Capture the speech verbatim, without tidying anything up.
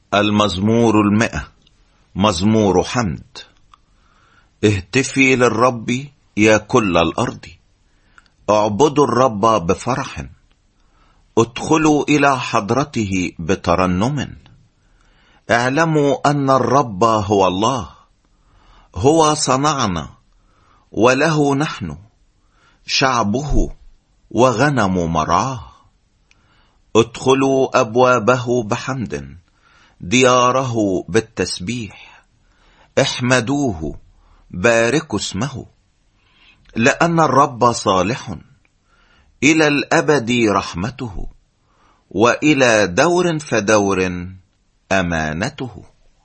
المزمور المئة، مزمور حمد. اهتفي للرب يا كل الأرض، اعبدوا الرب بفرح، ادخلوا إلى حضرته بترنم. اعلموا أن الرب هو الله، هو صنعنا وله نحن، شعبه وغنم مرعاه. ادخلوا أبوابه بحمد، دياره بالتسبيح. احمدوه، باركوا اسمه، لأن الرب صالح، إلى الأبد رحمته، وإلى دور فدور أمانته.